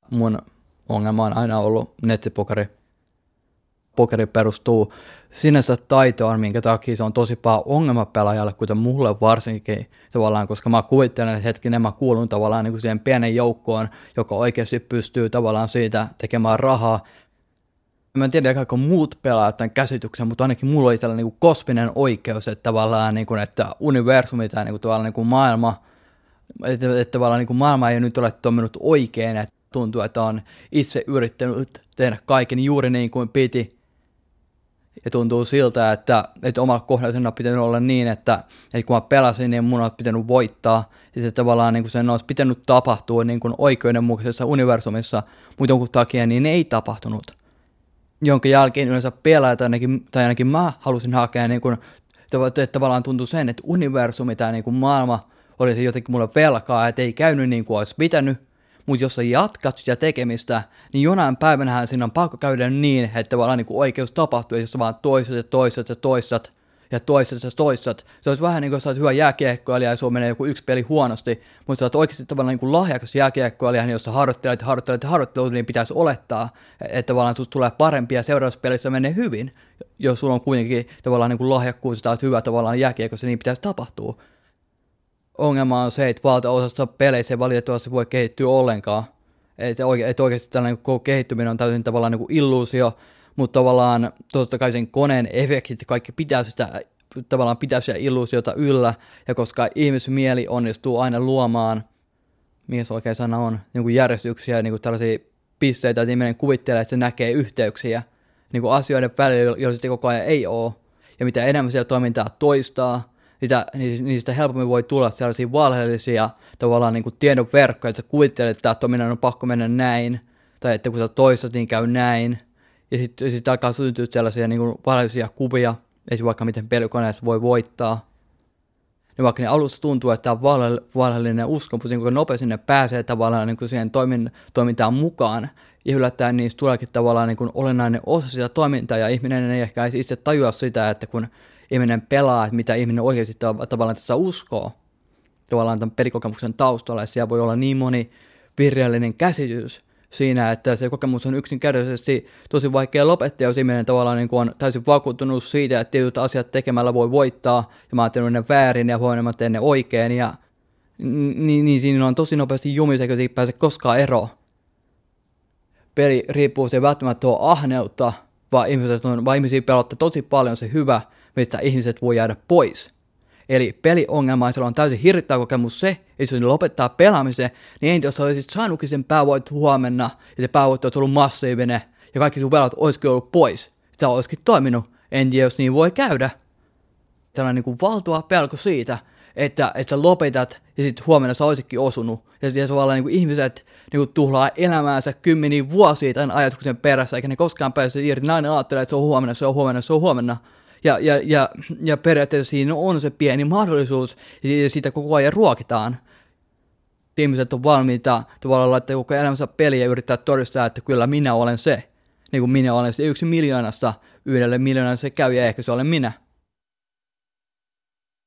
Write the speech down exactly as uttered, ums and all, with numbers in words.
Mun ongelma on aina ollut nettipokeri. Pokeri perustuu sinänsä taitoon, minkä takia se on tosi paha ongelma pelaajalle, kuten mulle varsinkin tavallaan, koska mä kuvittelen, että hetkinen mä kuulun tavallaan niin kuin siihen pienen joukkoon, joka oikeasti pystyy tavallaan siitä tekemään rahaa. Mä en tiedä, kaikki muut pelaajat tämän käsityksen, mutta ainakin mulla oli tällainen niin kosminen oikeus, että tavallaan, niin kuin, että universumi tai niin kuin, tavallaan niin kuin maailma, että, että tavallaan niin kuin maailma ei nyt ole toiminut oikein, että tuntuu, että on itse yrittänyt tehdä kaiken juuri niin kuin piti. Ja tuntuu siltä, että, että omalla kohdalla on pitänyt olla niin, että, että kun mä pelasin, niin mun on pitänyt voittaa. Ja se tavallaan niin kuin sen olisi pitänyt tapahtua niin kuin oikeudenmukaisessa universumissa, mutta jonkun takia niin ei tapahtunut. Jonka jälkeen yleensä pelaajat, ainakin, tai ainakin mä halusin hakea, niin kuin, että tavallaan tuntui sen, että universumi tai niin kuin maailma oli se jotenkin mulle velkaa, että ei käynyt niin kuin olisi pitänyt. Mutta jos sä jatkat sitä tekemistä, niin jonain päivänähän siinä on pakko käydä niin, että tavallaan niin kuin oikeus tapahtuu, jos sä vaan toistat ja toistat ja toistat ja toistat ja toistat. Se olisi vähän niin kuin, jos sä oot hyvä jääkiekkoilija ja sulla menee joku yksi peli huonosti, mutta sä oot oikeasti tavallaan niin kuin lahjakas jääkiekkoilija, niin jos sä harjoittelet ja harjoittelet ja harjoittelet, niin pitäisi olettaa, että tavallaan susta tulee parempia ja seuraavassa pelissä menee hyvin. Jos sulla on kuitenkin tavallaan niin kuin lahjakkuus, että oot hyvä tavallaan jääkiekossa, niin pitäisi tapahtua. Ongelma on se, että valtaosassa peleissä ei valitettavasti voi kehittyä ollenkaan. Että oike- et oikeasti tällainen koko kehittyminen on täysin tavallaan niin kuin illuusio, mutta tavallaan totta kai sen koneen efektit ja kaikki pitää sitä, tavallaan pitää sitä illuusiota yllä, ja koska ihmismieli onnistuu aina luomaan, mikä se oikein sana on, niin kuin järjestyksiä, niin kuin tällaisia pisteitä, että ihminen kuvittelee, että se näkee yhteyksiä niin kuin asioiden välillä, joilla sitten koko ajan ei ole, ja mitä enemmän siellä toimintaa toistaa, Niitä, niistä helpommin voi tulla sellaisia valheellisia tavallaan niin kuin tiedon verkkoja, että sä kuvittelet, että tämä toiminnan on pakko mennä näin, tai että kun sä toistat, niin käy näin, ja sitten sit alkaa syntyä sellaisia niin kuin valheellisia kuvia, esimerkiksi vaikka miten pelikoneessa voi voittaa. Ja vaikka ne alussa tuntuu, että tämä on valheellinen usko, mutta niin kuin nopeasti ne pääsee tavallaan niin kuin siihen toimin, toimintaan mukaan, ja yllättäen niistä tuleekin tavallaan niin kuin olennainen osa sitä toimintaa, ja ihminen ei ehkä itse tajua sitä, että kun ihminen pelaa, että mitä ihminen oikeasti tavallaan tässä uskoo, tavallaan tämän pelikokemuksen taustalla, ja siellä voi olla niin moni virheellinen käsitys siinä, että se kokemus on yksinkertaisesti tosi vaikea lopettaa, jos ihminen tavallaan niin kuin on täysin vakuuttunut siitä, että tietyt asiat tekemällä voi voittaa, ja mä oon tehnyt ne väärin, ja huomenna mä teen ne oikein, ja niin, niin siinä on tosi nopeasti jumis, eikä siitä pääse koskaan eroon. Peli riippuu se välttämättä ole ahneutta, vaan, ihmiset on, vaan ihmisiä pelottaa tosi paljon se hyvä, mistä ihmiset voi jäädä pois. Eli peliongelmaisella on täysin hirvittävä kokemus se, että jos ne lopettaa pelaamisen, niin entä jos sä olisit saanutkin sen päävoit huomenna, ja se päävoit olisi ollut massiivinen, ja kaikki sun pelot olisikin ollut pois. Sitä olisikin toiminut. En tiedä, jos niin voi käydä. Tällainen niin kuin valtava pelko siitä, että, että sä lopetat, ja sitten huomenna sä olisikin osunut. Ja sitten tavallaan niin ihmiset niin kuin tuhlaa elämäänsä kymmeniä vuosia tämän ajatuksen perässä, eikä ne koskaan pääse irti. Ne aina ajattelee, että se on huomenna, se on huomenna, se on huomenna. Ja, ja, ja, ja periaatteessa siinä on se pieni mahdollisuus, ja sitä koko ajan ruokitaan. Ihmiset on valmiita tavallaan laittaa koko elämänsä peliä ja yrittää todistaa, että kyllä minä olen se. Niin kuin minä olen se yksi miljoonasta, yhdelle miljoonasta se käy, ja ehkä se olen minä.